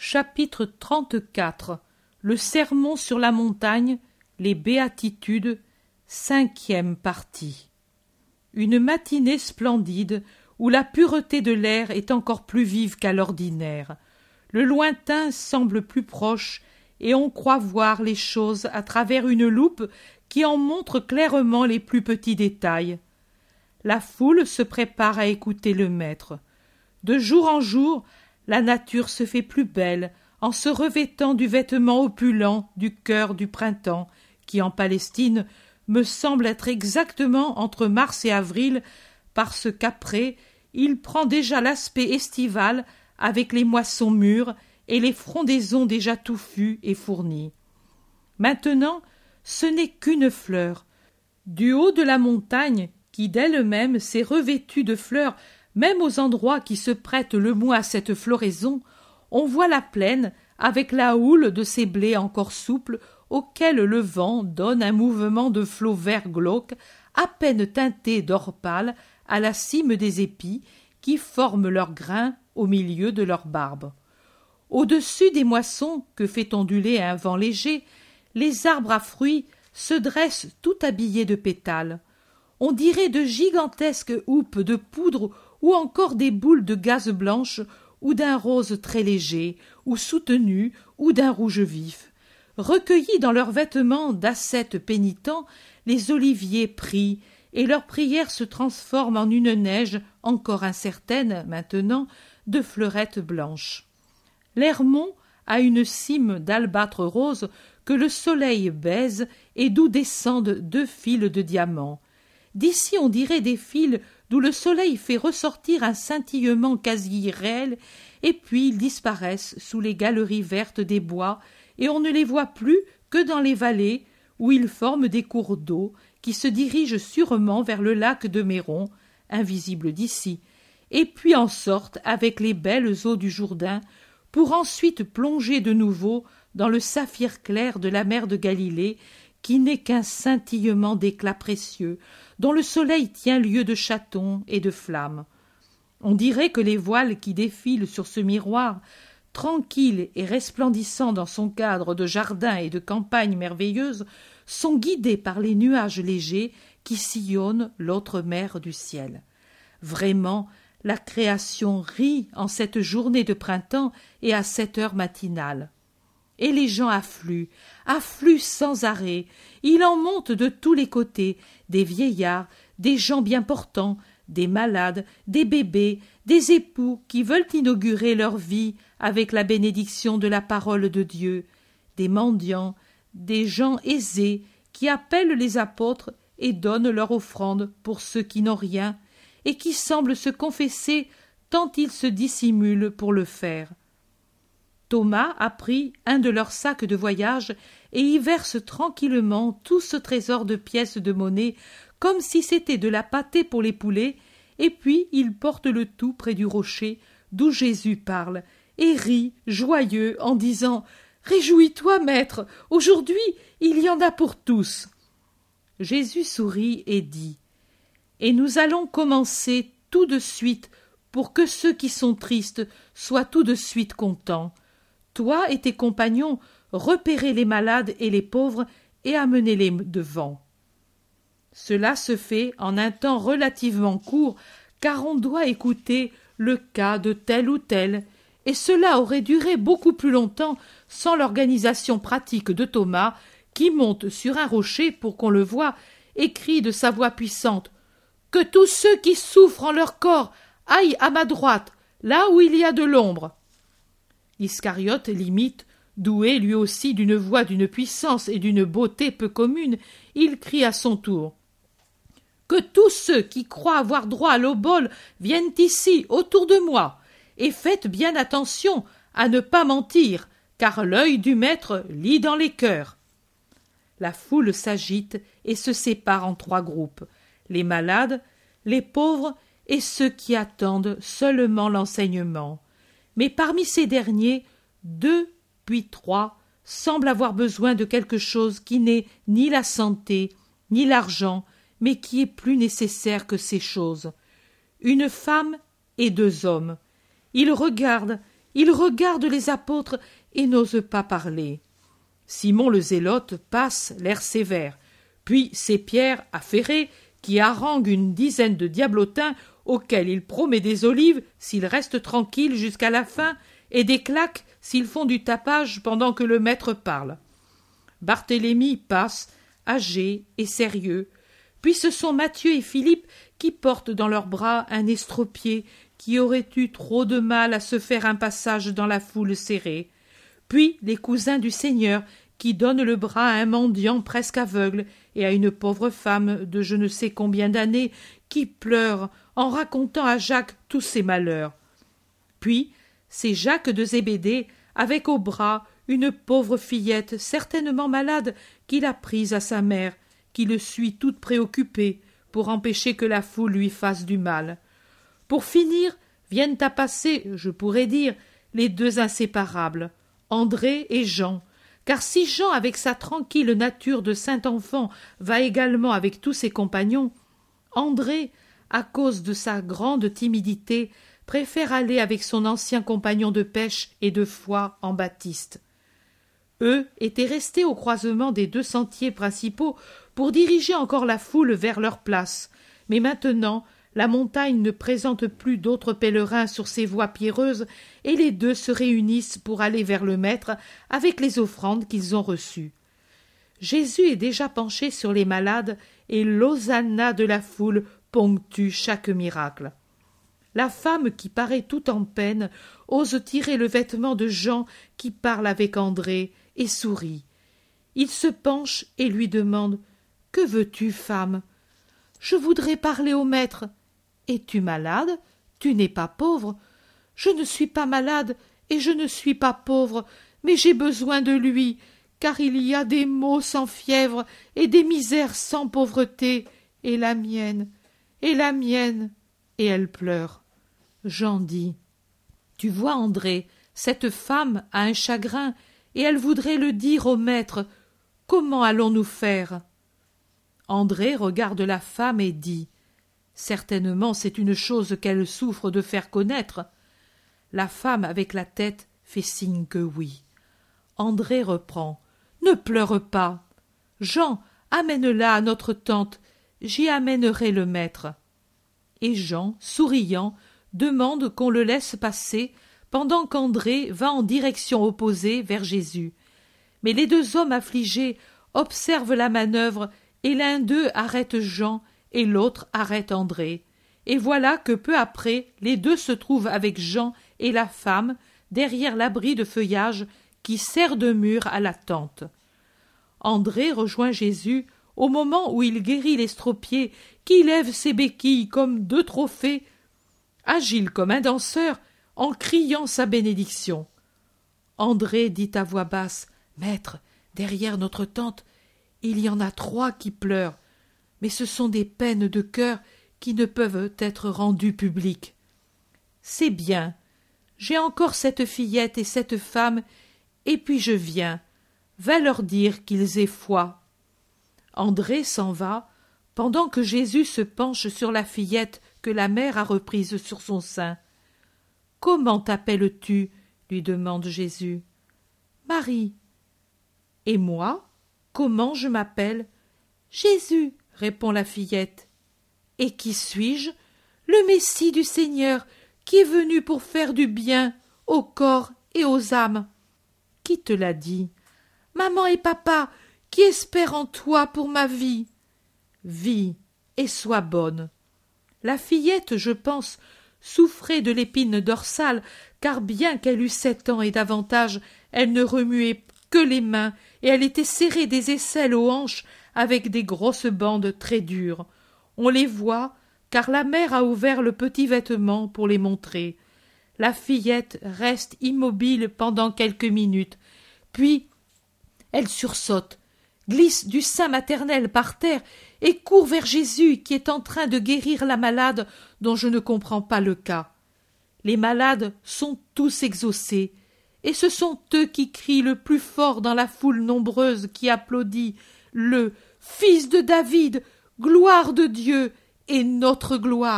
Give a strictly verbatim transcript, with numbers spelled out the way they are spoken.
Chapitre trente-quatre. Le sermon sur la montagne, les béatitudes, cinquième partie. Une matinée splendide, où la pureté de l'air est encore plus vive qu'à l'ordinaire. Le lointain semble plus proche, et on croit voir les choses à travers une loupe qui en montre clairement les plus petits détails. La foule se prépare à écouter le maître. De jour en jour, la nature se fait plus belle en se revêtant du vêtement opulent du cœur du printemps, qui en Palestine me semble être exactement entre mars et avril, parce qu'après, il prend déjà l'aspect estival avec les moissons mûres et les frondaisons déjà touffues et fournies. Maintenant, ce n'est qu'une fleur. Du haut de la montagne, qui d'elle-même s'est revêtue de fleurs, même aux endroits qui se prêtent le moins à cette floraison, on voit la plaine avec la houle de ces blés encore souples auxquels le vent donne un mouvement de flots vert glauque à peine teinté d'or pâle à la cime des épis qui forment leurs grains au milieu de leurs barbes. Au-dessus des moissons que fait onduler un vent léger, les arbres à fruits se dressent tout habillés de pétales. On dirait de gigantesques houppes de poudre ou encore des boules de gaze blanche ou d'un rose très léger, ou soutenu, ou d'un rouge vif. Recueillis dans leurs vêtements d'ascètes pénitents, les oliviers prient, et leurs prières se transforment en une neige encore incertaine, maintenant, de fleurettes blanches. L'Hermon a une cime d'albâtre rose que le soleil baise et d'où descendent deux fils de diamants. D'ici on dirait des fils d'où le soleil fait ressortir un scintillement quasi irréel, et puis ils disparaissent sous les galeries vertes des bois, et on ne les voit plus que dans les vallées, où ils forment des cours d'eau qui se dirigent sûrement vers le lac de Méron, invisible d'ici, et puis en sortent avec les belles eaux du Jourdain, pour ensuite plonger de nouveau dans le saphir clair de la mer de Galilée, qui n'est qu'un scintillement d'éclats précieux, dont le soleil tient lieu de chatons et de flammes. On dirait que les voiles qui défilent sur ce miroir, tranquilles et resplendissants dans son cadre de jardin et de campagne merveilleuse, sont guidés par les nuages légers qui sillonnent l'autre mer du ciel. Vraiment, la création rit en cette journée de printemps et à cette heure matinale. Et les gens affluent, affluent sans arrêt. Il en monte de tous les côtés, des vieillards, des gens bien portants, des malades, des bébés, des époux qui veulent inaugurer leur vie avec la bénédiction de la parole de Dieu, des mendiants, des gens aisés qui appellent les apôtres et donnent leur offrande pour ceux qui n'ont rien et qui semblent se confesser tant ils se dissimulent pour le faire. Thomas a pris un de leurs sacs de voyage et y verse tranquillement tout ce trésor de pièces de monnaie comme si c'était de la pâtée pour les poulets, et puis il porte le tout près du rocher d'où Jésus parle et rit joyeux en disant « Réjouis-toi, maître, aujourd'hui il y en a pour tous !» Jésus sourit et dit « Et nous allons commencer tout de suite pour que ceux qui sont tristes soient tout de suite contents. Toi et tes compagnons, repérez les malades et les pauvres et amenez-les devant. » Cela se fait en un temps relativement court, car on doit écouter le cas de tel ou tel, et cela aurait duré beaucoup plus longtemps sans l'organisation pratique de Thomas, qui monte sur un rocher pour qu'on le voie, et crie de sa voix puissante « Que tous ceux qui souffrent en leur corps aillent à ma droite, là où il y a de l'ombre. » Iscariote l'imite, doué lui aussi d'une voix d'une puissance et d'une beauté peu communes, il crie à son tour « Que tous ceux qui croient avoir droit à l'obole viennent ici, autour de moi, et faites bien attention à ne pas mentir, car l'œil du maître lit dans les cœurs. » La foule s'agite et se sépare en trois groupes, les malades, les pauvres et ceux qui attendent seulement l'enseignement. Mais parmi ces derniers, deux puis trois semblent avoir besoin de quelque chose qui n'est ni la santé, ni l'argent, mais qui est plus nécessaire que ces choses. Une femme et deux hommes. Ils regardent, Il regarde les apôtres et n'ose pas parler. Simon le Zélote passe l'air sévère. Puis c'est Pierre affairé qui harangue une dizaine de diablotins auxquels il promet des olives s'ils restent tranquilles jusqu'à la fin et des claques s'ils font du tapage pendant que le maître parle. Barthélemy passe, âgé et sérieux. Puis ce sont Matthieu et Philippe qui portent dans leurs bras un estropié qui aurait eu trop de mal à se faire un passage dans la foule serrée. Puis les cousins du Seigneur qui donnent le bras à un mendiant presque aveugle et à une pauvre femme de je ne sais combien d'années qui pleure en racontant à Jacques tous ses malheurs. Puis c'est Jacques de Zébédée avec au bras une pauvre fillette certainement malade qu'il a prise à sa mère, qui le suit toute préoccupée pour empêcher que la foule lui fasse du mal. Pour finir, viennent à passer, je pourrais dire, les deux inséparables, André et Jean, car si Jean, avec sa tranquille nature de saint enfant, va également avec tous ses compagnons, André, à cause de sa grande timidité, préfère aller avec son ancien compagnon de pêche et de foi en Baptiste. Eux étaient restés au croisement des deux sentiers principaux pour diriger encore la foule vers leur place, mais maintenant la montagne ne présente plus d'autres pèlerins sur ses voies pierreuses et les deux se réunissent pour aller vers le Maître avec les offrandes qu'ils ont reçues. Jésus est déjà penché sur les malades et l'hosanna de la foule ponctue chaque miracle. La femme qui paraît tout en peine ose tirer le vêtement de Jean qui parle avec André et sourit. Il se penche et lui demande « Que veux-tu, femme ?»« Je voudrais parler au maître. »« Es-tu malade ? Tu n'es pas pauvre. »« Je ne suis pas malade et je ne suis pas pauvre, mais j'ai besoin de lui, car il y a des maux sans fièvre et des misères sans pauvreté, et la mienne, et la mienne. » Et elle pleure. Jean dit « Tu vois, André, cette femme a un chagrin, et elle voudrait le dire au maître. Comment allons-nous faire ?» André regarde la femme et dit « Certainement c'est une chose qu'elle souffre de faire connaître. » La femme avec la tête fait signe que oui. André reprend « Ne pleure pas. Jean, amène-la à notre tente, j'y amènerai le maître. » Et Jean, souriant, demande qu'on le laisse passer pendant qu'André va en direction opposée vers Jésus. Mais les deux hommes affligés observent la manœuvre et l'un d'eux arrête Jean et l'autre arrête André. Et voilà que peu après, les deux se trouvent avec Jean et la femme derrière l'abri de feuillage qui sert de mur à la tente. André rejoint Jésus au moment où il guérit l'estropié qui lève ses béquilles comme deux trophées, agile comme un danseur, en criant sa bénédiction. André dit à voix basse « Maître, derrière notre tente, il y en a trois qui pleurent, mais ce sont des peines de cœur qui ne peuvent être rendues publiques. C'est bien, j'ai encore cette fillette et cette femme, et puis je viens. Va leur dire qu'ils aient foi. » André s'en va, pendant que Jésus se penche sur la fillette que la mère a reprise sur son sein. « Comment t'appelles-tu » lui demande Jésus. « Marie. »« Et moi, comment je m'appelle ?»« Jésus, » répond la fillette. « Et qui suis-je ? Le Messie du Seigneur, qui est venu pour faire du bien au corps et aux âmes. »« Qui te l'a dit ? » ?»« Maman et papa, qui espèrent en toi pour ma vie. »« Vis et sois bonne. » La fillette, je pense, souffrait de l'épine dorsale, car bien qu'elle eût sept ans et davantage, elle ne remuait que les mains, et elle était serrée des aisselles aux hanches avec des grosses bandes très dures. On les voit, car la mère a ouvert le petit vêtement pour les montrer. La fillette reste immobile pendant quelques minutes, puis elle sursaute, glisse du sein maternel par terre et court vers Jésus qui est en train de guérir la malade dont je ne comprends pas le cas. Les malades sont tous exaucés, et ce sont eux qui crient le plus fort dans la foule nombreuse qui applaudit le « Fils de David, gloire de Dieu et notre gloire ».